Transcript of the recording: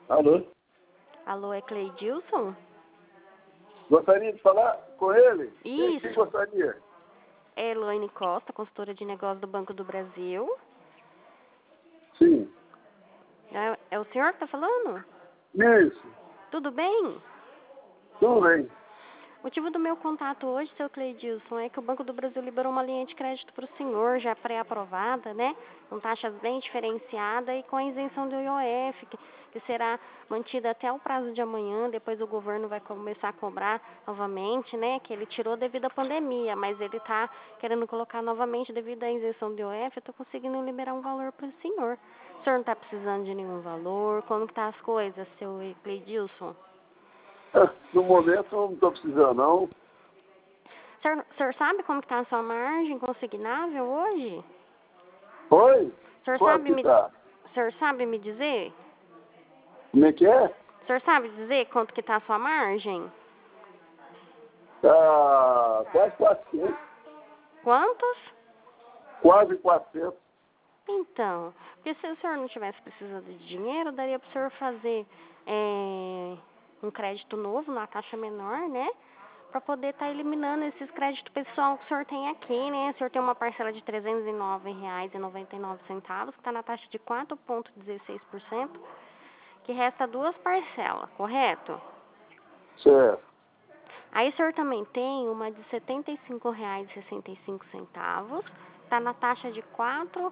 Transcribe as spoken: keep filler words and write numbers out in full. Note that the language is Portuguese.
Alô? Alô, é Cleidilson? Gostaria de falar com ele? Isso. Quem gostaria? É Elaine Costa, consultora de negócios do Banco do Brasil. Sim. É, é o senhor que está falando? Isso. Tudo bem? Tudo bem. O motivo do meu contato hoje, seu Cleidilson, é que o Banco do Brasil liberou uma linha de crédito para o senhor, já pré-aprovada, né? Com taxas bem diferenciadas e com a isenção do I O F, que, que será mantida até o prazo de amanhã. Depois o governo vai começar a cobrar novamente, né? Que ele tirou devido à pandemia, mas ele está querendo colocar novamente devido à isenção do I O F. Eu estou conseguindo liberar um valor para o senhor. O senhor não está precisando de nenhum valor? Como que tá as coisas, seu Cleidilson? No momento não estou precisando, não. O senhor, o senhor sabe como está a sua margem consignável hoje? Oi? O senhor, Quanto sabe que me, tá? o senhor sabe me dizer? Como é que é? O senhor sabe dizer quanto que está a sua margem? Tá quase quatrocentos. Quantos? Quase quatrocentos. Então, porque se o senhor não tivesse precisando de dinheiro, daria para o senhor fazer é, um crédito novo, na taxa menor, né? Para poder estar eliminando esses créditos pessoal que o senhor tem aqui, né? O senhor tem uma parcela de trezentos e nove reais e noventa e nove centavos, que está na taxa de quatro vírgula dezesseis por cento, que resta duas parcelas, correto? Certo. Aí o senhor também tem uma de setenta e cinco reais e sessenta e cinco centavos, está na taxa de quatro